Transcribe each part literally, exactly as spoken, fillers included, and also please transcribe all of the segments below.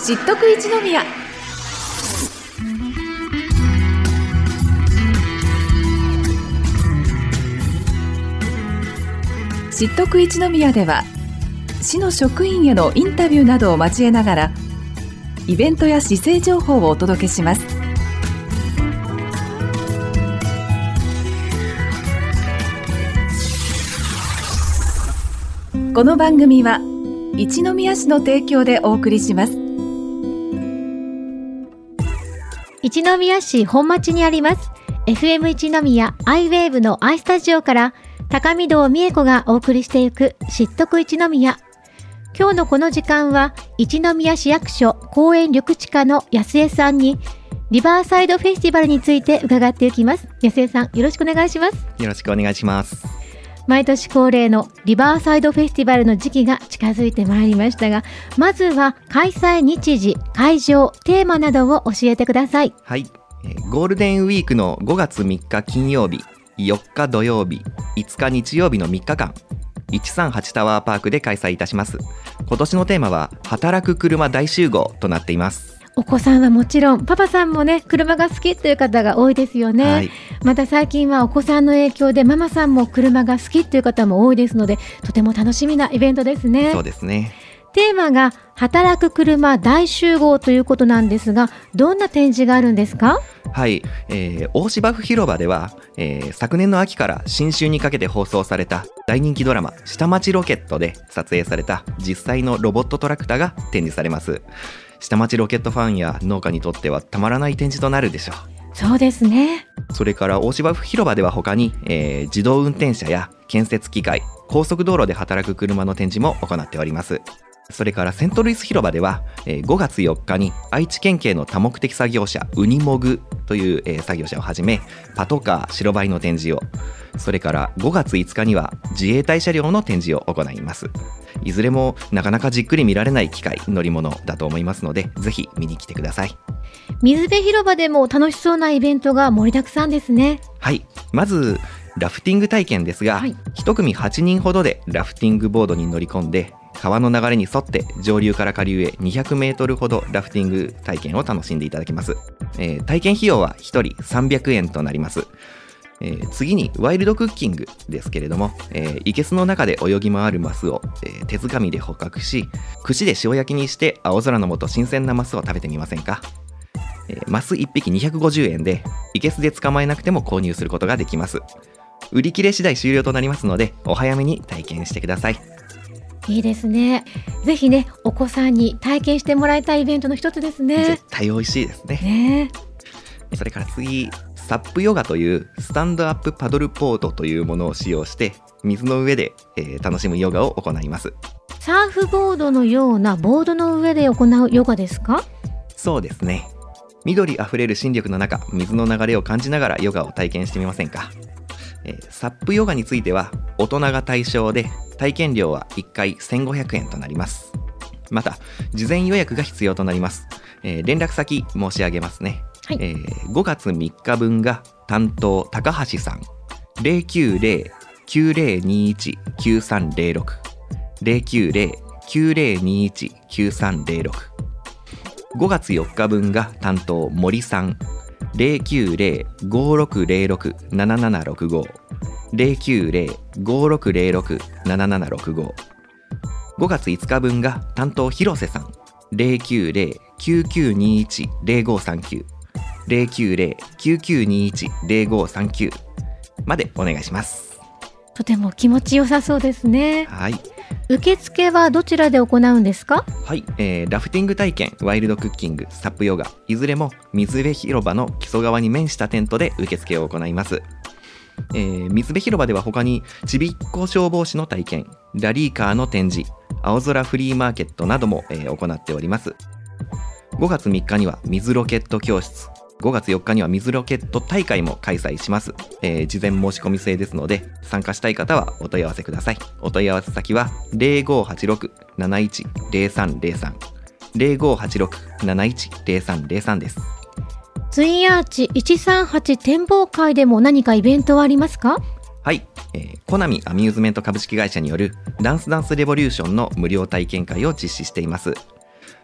知っとく一宮。知っとく一宮では、市の職員へのインタビューなどを交えながらイベントや市政情報をお届けします。この番組は一宮市の提供でお送りします。 一宮市本町にあります エフエム 一宮アイウェーブの アイスタジオから高見堂美恵子がお送りしていく知っとく一宮。今日のこの時間は一宮市役所公園緑地課の安江さんにリバーサイドフェスティバルについて伺っていきます。安江さん、よろしくお願いします。 よろしくお願いします。 毎年恒例のリバーサイドフェスティバルの時期が近づいてまいりましたが、まずは開催日時、会場、テーマなどを教えてください。 はい、ゴールデンウィークのごがつみっか金曜日、よっか土曜日、いつか日曜日のみっかかん、いちさんはちタワーパークで開催いたします。今年のテーマは働く車大集合となっています。 お子さんはもちろん、パパさんもね、車が好きという方が多いですよね、はい、また最近はお子さんの影響でママさんも車が好きという方も多いですので、とても楽しみなイベントですね。 そうですね。 テーマが働く車大集合ということなんですが、どんな展示があるんですか？ はい、えー、大芝生広場では、えー、昨年の秋から新春にかけて放送された大人気ドラマ下町ロケットで撮影された実際のロボットトラクターが展示されます。下町ロケットファンや農家にとってはたまらない展示となるでしょう。 そうですね。 それから大芝生広場では他に、えー、自動運転車や建設機械、高速道路で働く車の展示も行っております。それからセントルイス広場では、えー、ごがつよっかに愛知県警の多目的作業車ウニモグという、えー、作業車をはじめパトカー白バイの展示を、それからごがついつかには自衛隊車両の展示を行います。いずれもなかなかじっくり見られない機械、乗り物だと思いますので、ぜひ見に来てください。 水辺広場でも楽しそうなイベントが盛りだくさんですね。 はい、まずラフティング体験ですが、はい、いち組はちにんほどでラフティングボードに乗り込んで川の流れに沿って上流から下流へにひゃくメートルほどラフティング体験を楽しんでいただけます。えー、体験費用はひとりさんびゃくえんとなります。えー、次にワイルドクッキングですけれども、えー、生けすの中で泳ぎ回るマスを、えー、手づかみで捕獲し、串で塩焼きにして青空の下新鮮なマスを食べてみませんか？えー、マスいっぴきにひゃくごじゅうえんで生けすで捕まえなくても購入することができます。売り切れ次第終了となりますので、お早めに体験してください。 いいですね。ぜひね、お子さんに体験してもらいたいイベントの一つですね。 絶対美味しいですね。 ね。 それから次、サップヨガというスタンドアップパドルボードというものを使用して水の上で、えー、楽しむヨガを行います。 サーフボードのようなボードの上で行うヨガですか？ そうですね。緑あふれる新緑の中、水の流れを感じながらヨガを体験してみませんか？えー、サップヨガについては大人が対象で体験料はいっかいせんごひゃくえんとなります。また事前予約が必要となります。えー、連絡先申し上げますね。はい。えー、ごがつみっかぶんが担当高橋さん ゼロきゅうゼロ きゅうゼロにいち きゅうさんゼロろく ゼロきゅうゼロ きゅうゼロにいち きゅうさんゼロろく、ごがつよっかぶんが担当森さんゼロきゅうゼロ ごろくゼロろく ななななろくご ゼロきゅうゼロ ごろくゼロろく ななななろくご、ごがついつかぶんが担当広瀬さんゼロきゅうゼロ きゅうきゅうにいち ゼロごさんきゅう ゼロきゅうゼロ きゅうきゅうにいち ゼロごさんきゅうまでお願いします。 とても気持ちよさそうですね。 はい。 受付はどちらで行うんですか？ はい、えー、ラフティング体験、ワイルドクッキング、サップヨガ、いずれも水辺広場の木曽川に面したテントで受付を行います。えー、水辺広場では他にちびっこ消防士の体験、ラリーカーの展示、青空フリーマーケットなども、えー、行っております。ごがつみっかには水ロケット教室、ごがつよっかには水ロケット大会も開催します。えー、事前申し込み制ですので、参加したい方はお問い合わせください。お問い合わせ先は ゼロごはちろく なないち ゼロさんゼロさん ゼロごはちろく なないち ゼロさんゼロさんです。 ツインアーチいちさんはち展望会でも何かイベントはありますか？ はい、えー、コナミアミューズメント株式会社によるダンスダンスレボリューションの無料体験会を実施しています。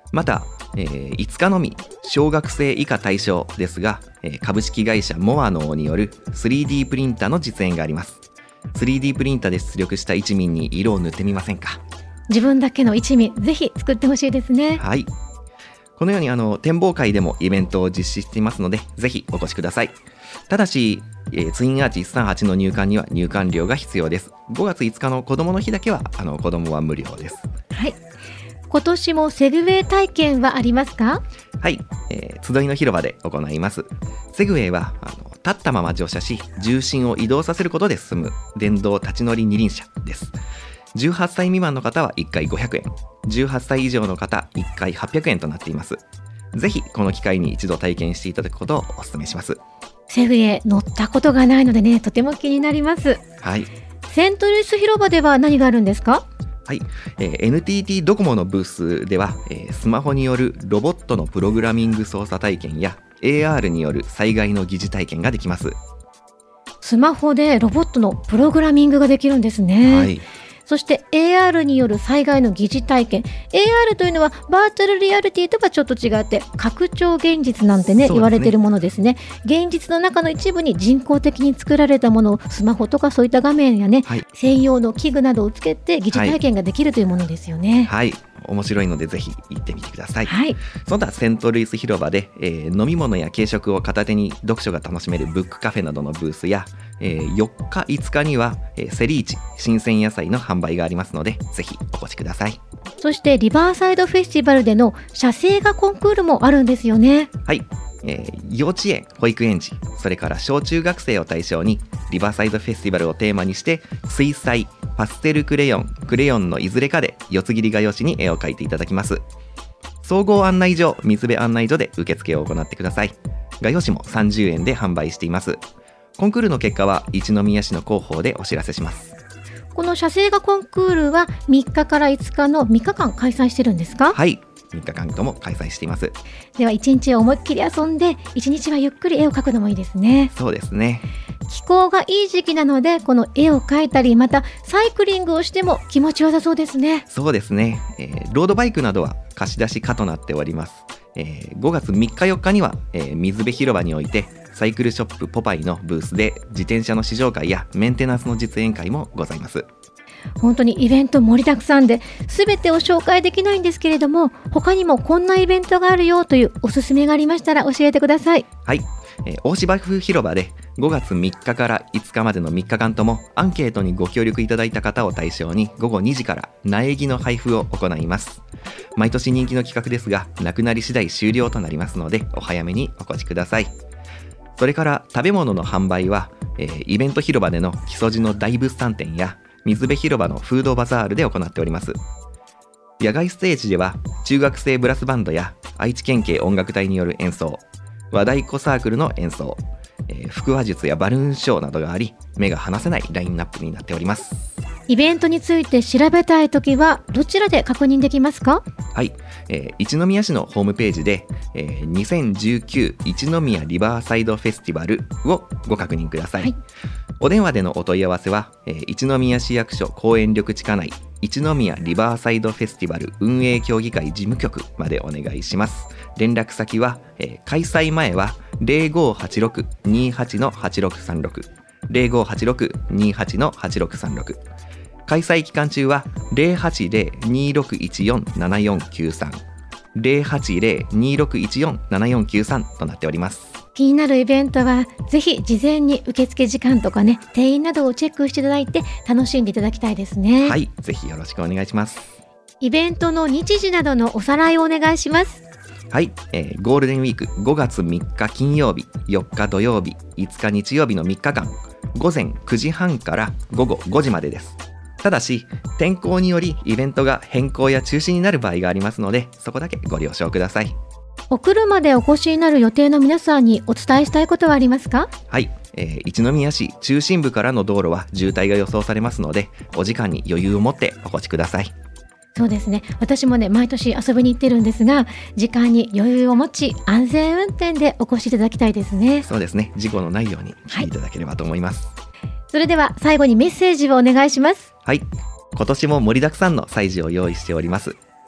また、えー、いつかのみ小学生以下対象ですが、えー、株式会社モアノーによる スリーディー プリンターの実演があります。 スリーディー プリンターで出力した一味に色を塗ってみませんか？ 自分だけの一味ぜひ作ってほしいですね。 はい、このようにあの展望会でもイベントを実施していますので、ぜひお越しください。ただし、えー、ツインアーチいちさんはちの入館には入館料が必要です。ごがついつかの子どもの日だけはあの子どもは無料です。 はい、今年もセグウェイ体験はありますか？ はい、えー、集いの広場で行います。セグウェイはあの立ったまま乗車し、重心を移動させることで進む電動立ち乗り二輪車です。じゅうはっさい未満の方はいっかいごひゃくえん、じゅうはっさい以上の方いっかいはっぴゃくえんとなっています。ぜひこの機会に一度体験していただくことをお勧めします。 セグウェイ乗ったことがないのでね、とても気になります。 はい、 セントルイス広場では何があるんですか？ はい、えー、エヌティーティー ドコモのブースでは、えー、スマホによるロボットのプログラミング操作体験や エーアール による災害の疑似体験ができます。 スマホでロボットのプログラミングができるんですね。はい、そして エーアール による災害の疑似体験。 エーアール というのはバーチャルリアリティとはちょっと違って拡張現実なんて ね, ね言われているものですね。現実の中の一部に人工的に作られたものをスマホとかそういった画面やね、はい、専用の器具などをつけて疑似体験ができるというものですよね。 はい、はい、面白いのでぜひ行ってみてください。 はい、 その他セントルイス広場で、えー、飲み物や軽食を片手に読書が楽しめるブックカフェなどのブースや、えー、よっかいつかには、えー、セリーチ新鮮野菜の販売がありますので、ぜひお越しください。 そしてリバーサイドフェスティバルでの写生画コンクールもあるんですよね。 はい、えー、幼稚園、保育園児、それから小中学生を対象にリバーサイドフェスティバルをテーマにして水彩、パステルクレヨン、クレヨンのいずれかで四つ切り画用紙に絵を描いていただきます。総合案内所、水辺案内所で受付を行ってください。画用紙もさんじゅうえんで販売しています。コンクールの結果は一宮市の広報でお知らせします。 この写生画コンクールはみっかからいつかのみっかかん開催してるんですか？ はい、みっかかんとも開催しています。 ではいちにちは思いっきり遊んでいちにちはゆっくり絵を描くのもいいですね。 そうですね。 気候がいい時期なのでこの絵を描いたりまたサイクリングをしても気持ちよさそうですね。 そうですね、えー、ロードバイクなどは貸し出し可となっております。えー、ごがつみっかよっかには、えー、水辺広場においてサイクルショップポパイのブースで自転車の試乗会やメンテナンスの実演会もございます。 本当にイベント盛りだくさんで全てを紹介できないんですけれども、他にもこんなイベントがあるよというおすすめがありましたら教えてください。 はい、えー、大芝生広場でごがつみっかからいつかまでのみっかかんともアンケートにご協力いただいた方を対象にごごにじから苗木の配布を行います。毎年人気の企画ですが、なくなり次第終了となりますのでお早めにお越しください。それから食べ物の販売は、えー、イベント広場での木曽路の大物産展や水辺広場のフードバザールで行っております。野外ステージでは中学生ブラスバンドや愛知県警音楽隊による演奏、和太鼓サークルの演奏、えー、腹話術やバルーンショーなどがあり、目が離せないラインナップになっております。 イベントについて調べたいときはどちらで確認できますか？ はい、えー、一宮市のホームページで、えー、にせんじゅうきゅう一宮リバーサイドフェスティバルをご確認ください。はい、お電話でのお問い合わせは、えー、一宮市役所公園緑地課内一宮リバーサイドフェスティバル運営協議会事務局までお願いします。連絡先は、えー、開催前は ゼロごはちろくにはちのはちろくさんろく ゼロごはちろくにはちのはちろくさんろく、開催期間中は ゼロはちゼロにろくいちよんななよんきゅうさん ゼロはちゼロにろくいちよんななよんきゅうさんとなっております。 気になるイベントはぜひ事前に受付時間とかね、定員などをチェックしていただいて楽しんでいただきたいですね。 はい、ぜひよろしくお願いします。 イベントの日時などのおさらいをお願いします。 はい、えー、ゴールデンウィークごがつみっか金曜日、よっか土曜日、いつか日曜日のみっかかん、ごぜんくじはんからごごごじまでです。ただし天候によりイベントが変更や中止になる場合がありますので、そこだけご了承ください。 お車でお越しになる予定の皆さんにお伝えしたいことはありますか？ はい、えー、一宮市中心部からの道路は渋滞が予想されますので、お時間に余裕を持ってお越しください。 そうですね、私もね毎年遊びに行ってるんですが、時間に余裕を持ち安全運転でお越しいただきたいですね。 そうですね、事故のないようにしていただければと思います。はい、 それでは最後にメッセージをお願いします。 はい、今年も盛りだくさんの催事を用意しております。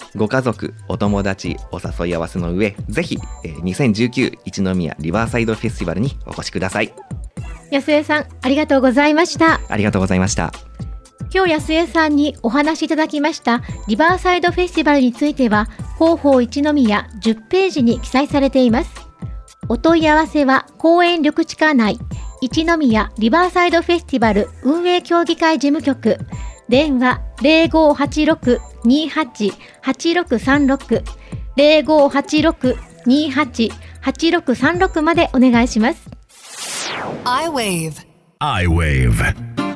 ご家族、お友達、お誘い合わせの上、ぜひ、えー、にせんじゅうきゅう一宮リバーサイドフェスティバルにお越しください。 安江さん、ありがとうございました。 ありがとうございました。 今日安江さんにお話しいただきましたリバーサイドフェスティバルについては、広報一宮じゅっページに記載されています。お問い合わせは公園緑地課内一宮リバーサイドフェスティバル運営協議会事務局、電話 ゼロごはちろく にはち はちろくさんろく ゼロごはちろく にはち はちろくさんろく までお願いします。 iWave iWave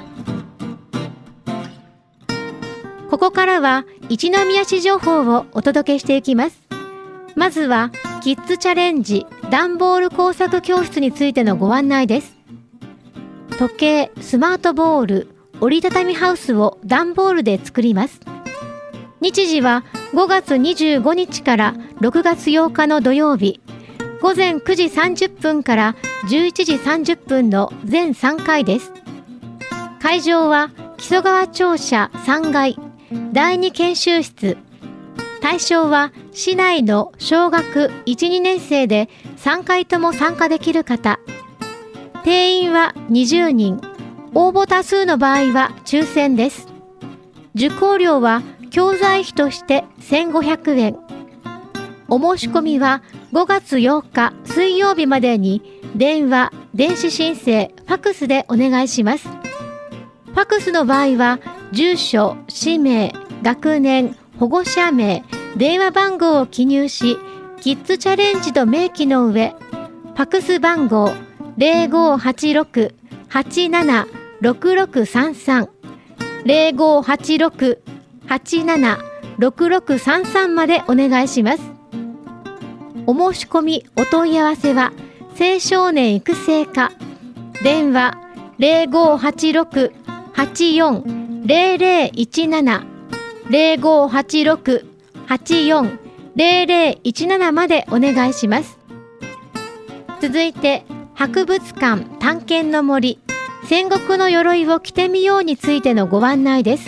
ここからは一宮市情報をお届けしていきます。まずはキッズチャレンジ段ボール工作教室についてのご案内です。時計、スマートボール、折りたたみハウスを段ボールで作ります。日時はごがつにじゅうごにちからろくがつようかの土曜日、ごぜんくじさんじゅっぷんからじゅういちじさんじゅっぷんの全さんかいです。会場は木曽川庁舎さんがいだいに研修室。対象は市内の小学いち、にねんせいでさんかいとも参加できる方。定員はにじゅうにん。応募多数の場合は抽選です。受講料は教材費としてせんごひゃくえん。お申し込みはごがつようか水曜日までに電話、電子申請、ファクスでお願いします。ファクスの場合は住所、氏名、学年、保護者名、電話番号を記入し、キッズチャレンジと明記の上、ファクス番号 ゼロごはちろく はちなな ろくろくさんさん ゼロごはちろく はちなな ろくろくさんさん までお願いします。お申し込みお問い合わせは青少年育成課、電話 ゼロごはちろく はちよん ゼロゼロいちなな ゼロごはちろく はちよん ゼロゼロいちなな までお願いします。続いて博物館探検の森戦国の鎧を着てみようについてのご案内です。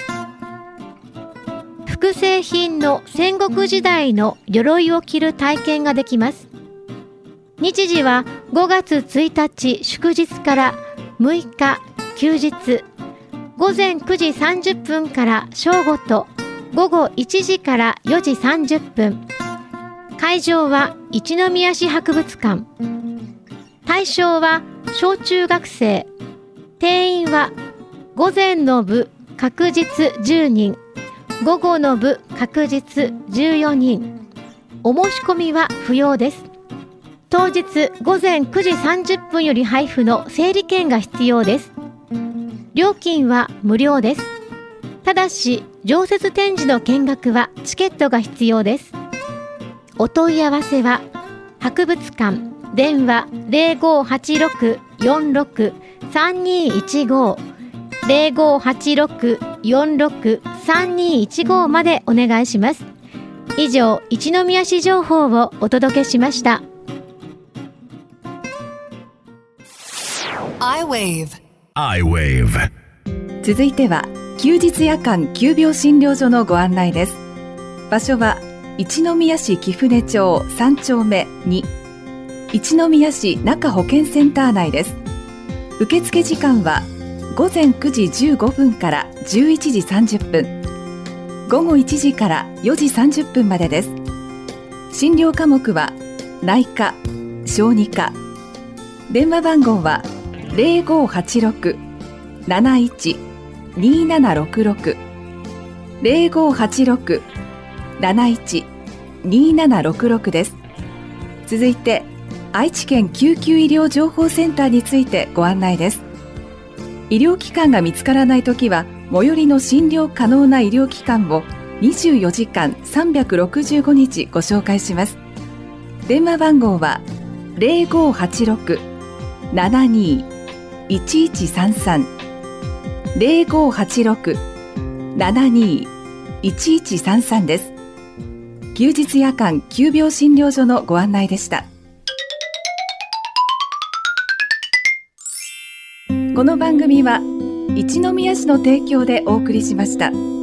複製品の戦国時代の鎧を着る体験ができます。日時はごがつついたち祝日からむいか休日、ごぜんくじさんじゅっぷんから正午とごごいちじからよじさんじゅっぷん。会場は一宮市博物館。対象は小中学生。定員は午前の部確実じゅうにん、午後の部確実じゅうよにん。お申し込みは不要です。当日ごぜんくじさんじゅっぷんより配布の整理券が必要です。料金は無料です。ただし常設展示の見学はチケットが必要です。お問い合わせは博物館、電話 ゼロごはちろく よんろく さんにいちご ゼロごはちろく よんろく さんにいちご までお願いします。以上、一宮市情報をお届けしました。 iWave iWave 続いては休日夜間急病診療所のご案内です。場所は一宮市貴船町さんちょうめに、一宮市中保健センター内です。受付時間はごぜんくじじゅうごふんからじゅういちじさんじゅっぷん、ごごいちじからよじさんじゅっぷんまでです。診療科目は内科、小児科。電話番号はゼロごはちろく なないち にななろくろく ゼロごはちろく なないち にななろくろく です。続いて愛知県救急医療情報センターについてご案内です。医療機関が見つからないときは最寄りの診療可能な医療機関をにじゅうよじかんさんびゃくろくじゅうごにちご紹介します。電話番号はゼロごはちろく ななにいちいちさんさん ゼロごはちろく ななにいちいちさんさん です。休日夜間急病診療所のご案内でした。この番組は一宮市の提供でお送りしました。